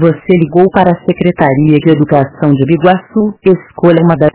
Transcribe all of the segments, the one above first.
Você ligou para a Secretaria de Educação de Biguaçu. Escolha uma das...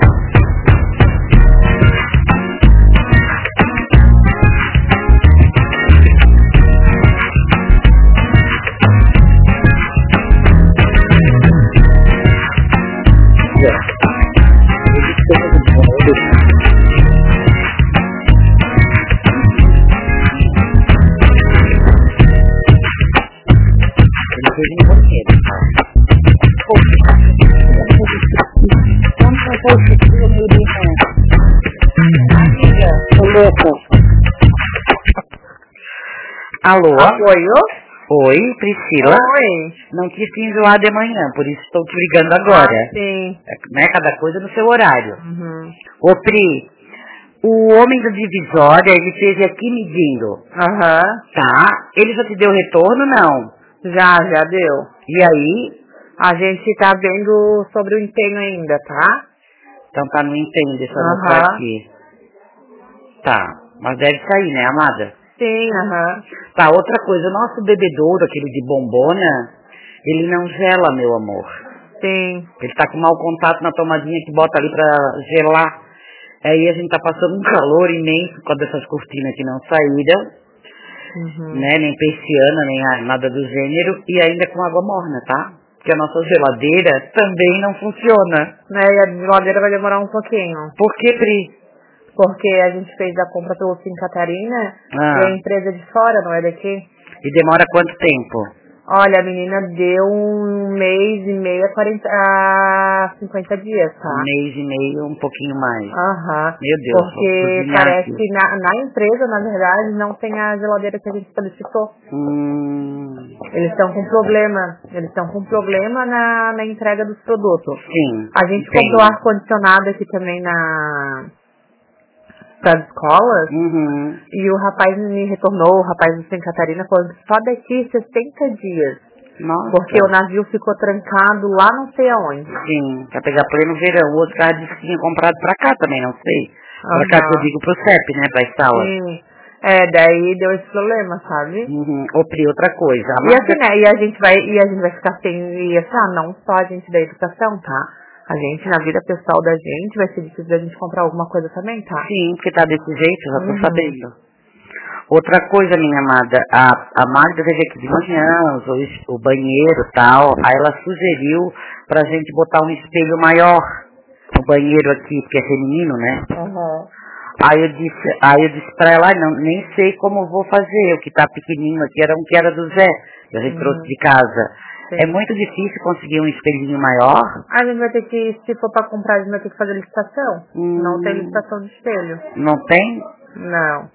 Alô? Oi? Oi, Priscila? Oi. Não quis te enjoar de manhã, por isso estou te ligando agora. Sim. Né? Cada coisa no seu horário. Uhum. Ô, Pri, o homem da divisória, ele esteve aqui medindo, Aham. tá? Ele já te deu retorno, não? Já deu. E aí? A gente tá vendo sobre o empenho ainda, tá? Então tá no empenho, deixa eu anotar aqui. Tá, mas deve sair, né, amada? Sim, aham. Tá, outra coisa, o nosso bebedouro, aquele de bombona, ele não gela, meu amor. Sim. Ele tá com mau contato na tomadinha que bota ali pra gelar. Aí a gente tá passando um calor imenso por causa dessas cortinas que não saíram, né, nem persiana, nem nada do gênero, e ainda com água morna, tá? Porque a nossa geladeira também não funciona. Né, e a geladeira vai demorar um pouquinho. Por que, Pri? Porque a gente fez a compra pelo Sim Catarina e a empresa de fora, não é daqui? E demora quanto tempo? Olha, a menina deu 1 mês e meio a 50 dias, tá? 1 mês e meio, um pouquinho mais. Aham. Meu Deus, porque parece que na empresa, na verdade, não tem a geladeira que a gente solicitou. Eles estão com problema. Eles estão com problema na entrega dos produtos. Sim. A gente comprou ar-condicionado aqui também das escolas, e o rapaz me retornou, o rapaz de Santa Catarina, falando que só daqui 60 dias. Nossa. Porque o navio ficou trancado lá não sei aonde. Sim, pra pegar pleno verão. O outro cara disse que tinha comprado pra cá também, não sei. Pra cá que eu digo pro CEP, né, pra escola. Sim. Daí deu esse problema, sabe? Ô, Pri, outra coisa. E assim, né, e a gente vai ficar sem, e assim, não só a gente da educação, tá? A gente, na vida pessoal da gente, vai ser difícil da gente comprar alguma coisa também, tá? Sim, porque tá desse jeito, já tô sabendo. Outra coisa, minha amada, a Magda veio aqui de manhã, usou o banheiro e tal, aí ela sugeriu pra gente botar um espelho maior no banheiro aqui, porque é feminino, né? Aí eu disse pra ela, não, nem sei como vou fazer, o que tá pequenininho aqui era um que era do Zé, que a gente trouxe de casa. Sim. É muito difícil conseguir um espelhinho maior. A gente vai ter que, se for pra comprar, a gente vai ter que fazer licitação. Não tem licitação de espelho. Não tem? Não.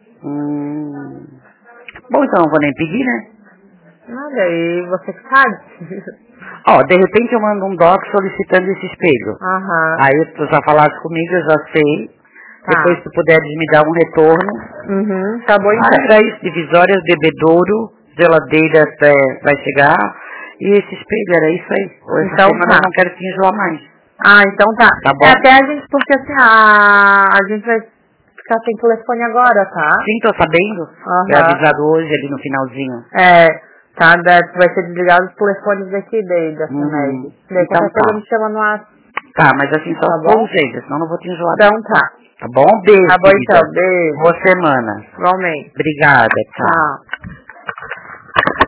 Bom, então não vou nem pedir, né? Nada, e você que sabe. Ó, de repente eu mando um doc solicitando esse espelho. Aí tu já falaste comigo, eu já sei. Tá. Depois se tu puderes me dar um retorno. Tá bom, então. Para isso, divisórias, bebedouro, geladeira vai chegar. E esse espelho, era isso aí. Então semana eu não quero te enjoar mais. Então tá. Tá bom? Até a gente, porque assim, a gente vai ficar sem telefone agora, tá? Sim, tô sabendo. Foi avisado hoje ali no finalzinho. Tá, vai ser desligado os telefones daqui da SEMEG. Daí então qualquer coisa me chama no ar. Tá, mas assim só com jeito, senão não vou te enjoar. Então tá. Tá bom? Beijo. Tá bom então, beijo. Boa semana. Igualmente. Obrigada, tchau.